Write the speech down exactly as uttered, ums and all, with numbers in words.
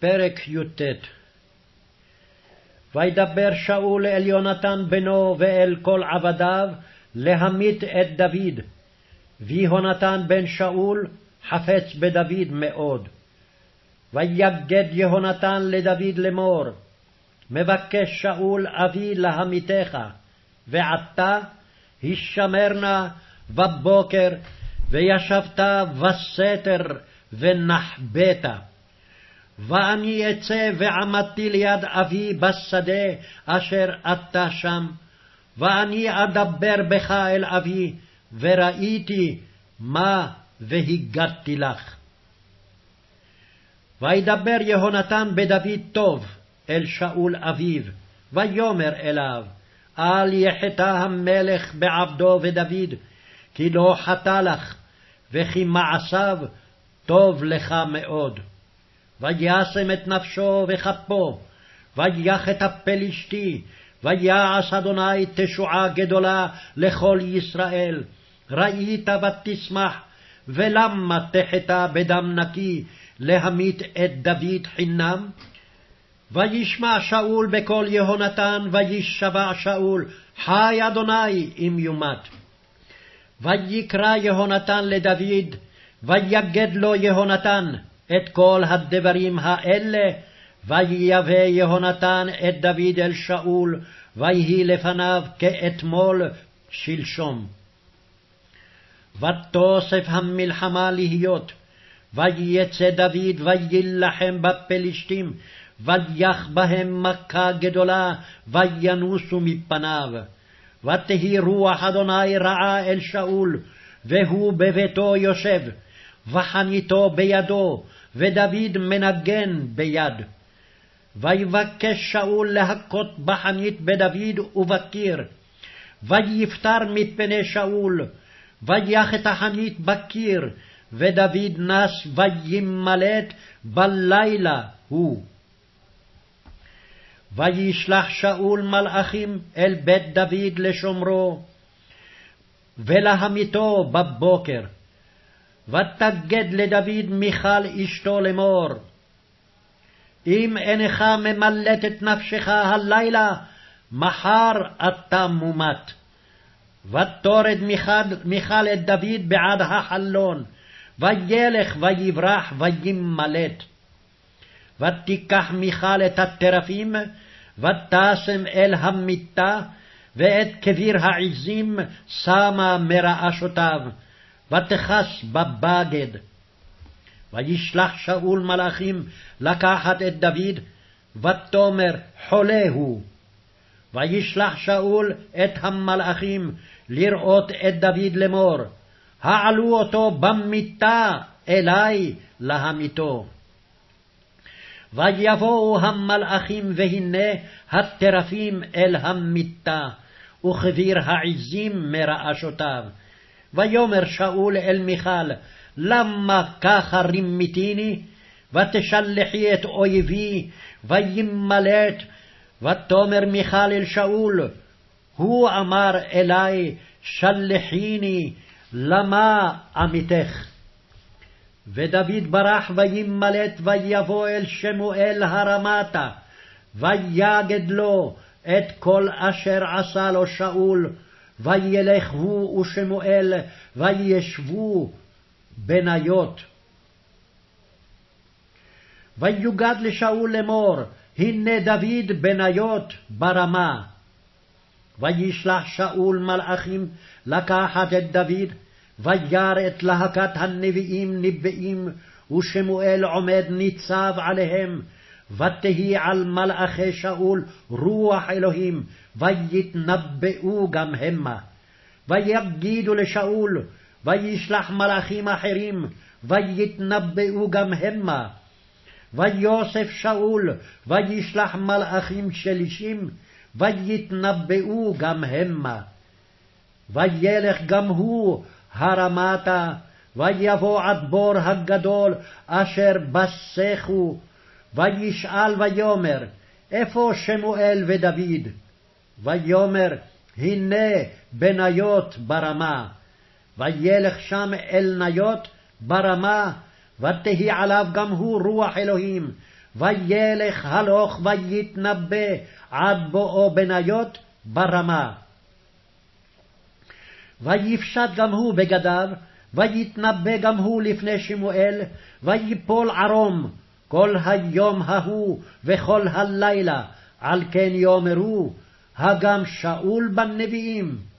פרק י"ט. וידבר שאול אל יונתן בנו ואל כל עבדיו להמית את דוד, ויהונתן בן שאול חפץ בדוד מאוד. ויגד יהונתן לדוד לאמור, מבקש שאול אבי להמיתך, ועתה הישמר נא בבוקר, וישבת בסתר ונחבאת. ואני אצא ועמדתי ליד אבי בשדה אשר אתה שם, ואני אדבר בך אל אבי, וראיתי מה והגדתי לך. וידבר יהונתן בדוד טוב אל שאול אביו, ויאמר אליו, אל יחטא המלך בעבדו ודוד, כי לא חטא לך, וכי מעשיו טוב לך מאוד. וישם את נפשו וכפו, ויך את הפלישתי, ויעש אדוני תשועה גדולה לכל ישראל. ראית ותשמח, ולמה תחטא בדם נקי להמית את דוד חינם? וישמע שאול בקול יהונתן, וישבע שאול, חי אדוני אם יומת. ויקרא יהונתן לדוד, ויגד לו יהונתן את כל הדברים האלה, ויבא יהונתן את דוד אל שאול, ויהי לפניו כאתמול שלשום. ותוסף המלחמה להיות, ויצא דוד וילחם בפלישתים, ויך בהם מכה גדולה, וינוסו מפניו. ותהי רוח אדוני רעה אל שאול, והוא בביתו יושב, וחניתו בידו, ודוד מנגן ביד. ויבקש שאול להכות בחנית בדוד ובקיר, ויפטר מפני שאול, ויך את החנית בקיר, ודוד נס וימלט בלילה הוא. וישלח שאול מלאכים אל בית דוד לשומרו, ולהמיתו בבוקר. ותגד לדוד מיכל אשתו לאמור, אם אינך ממלט את נפשך הלילה, מחר אתה מומת. ותורד מיכל את דוד בעד החלון, וילך ויברח וימלט. ותיקח מיכל את הטרפים, ותשם אל המיטה, ואת כביר העזים שמה מרעשותיו, ותכס בבגד. וישלח שאול מלאכים לקחת את דוד, ותאמר חולה הוא. וישלח שאול את המלאכים לראות את דוד לאמור, העלו אותו במיטה אלי להמיתו. ויבואו המלאכים, והנה הטרפים אל המיטה, וכביר העזים מרעשותיו. ויאמר שאול אל מיכל, למה ככה רימיתיני? ותשלחי את אויבי וימלט. ותאמר מיכל אל שאול, הוא אמר אלי, שלחיני, למה עמיתך? ודוד ברח וימלט, ויבוא אל שמואל הרמתה, ויגד לו את כל אשר עשה לו שאול, וילך הוא ושמואל, וישבו בניות. ויוגד לשאול לאמור, הנה דוד בניות ברמה. וישלח שאול מלאכים לקחת את דוד, וירא את להקת הנביאים נבאים, ושמואל עומד ניצב עליהם. ותהי על מלאכי שאול רוח אלוהים, ויתנבאו גם המה. ויגידו לשאול, וישלח מלאכים אחרים, ויתנבאו גם המה. ויוסף שאול, וישלח מלאכים שלישים, ויתנבאו גם המה. וילך גם הוא הרמתה, ויבוא עד בור הגדול אשר בסכו, וישאל ויאמר, איפה שמואל ודוד? ויאמר, הנה בניות ברמה. וילך שם אל ניות ברמה, ותהי עליו גם הוא רוח אלוהים, וילך הלוך ויתנבא עד בואו בניות ברמה. ויפשט גם הוא בגדיו, ויתנבא גם הוא לפני שמואל, ויפול ערום כל היום ההוא וכל הלילה, על כן יאמרו, הגם שאול בנביאים.